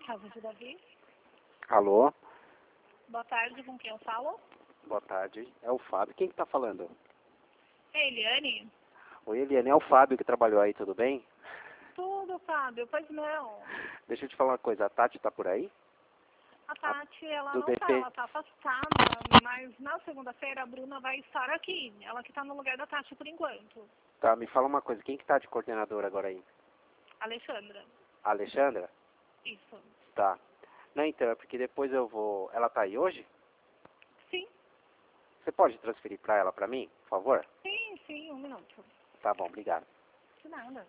Casa de Davi. Alô? Boa tarde, com quem eu falo? Boa tarde. É o Fábio. Quem que tá falando? É Eliane? Oi, Eliane. É o Fábio que trabalhou aí, tudo bem? Tudo, Fábio. Pois não. Deixa eu te falar uma coisa. A Tati tá por aí? A Tati, ela Do não tá, DP? ela tá afastada, mas na segunda-feira a Bruna vai estar aqui. Ela que tá no lugar da Tati por enquanto. Tá, me fala uma coisa. Quem que tá de coordenador agora aí? Alexandra. A Alexandra? Isso. Tá. Não, então, é porque depois eu vou... Ela tá aí hoje? Sim, Você pode transferir pra ela pra mim, por favor? sim, um minuto. Tá bom, obrigado. De nada.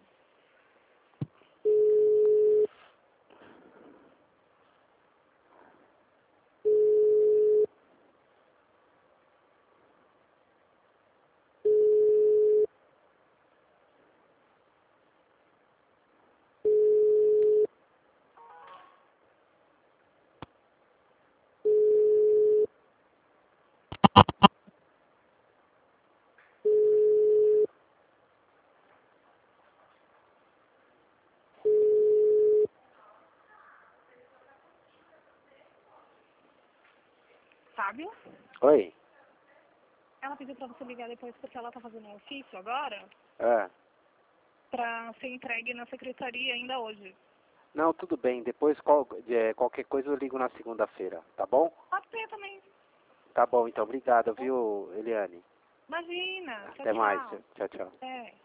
Fábio? Oi? Ela pediu pra você ligar depois porque ela tá fazendo um ofício agora É. pra ser entregue na secretaria ainda hoje. Não, tudo bem. Depois qualquer coisa eu ligo na segunda-feira, tá bom? Pode ser também. Tá bom, então. Obrigado, viu, Eliane? Imagina. Tchau, Até mais. tchau. Tchau, tchau. É.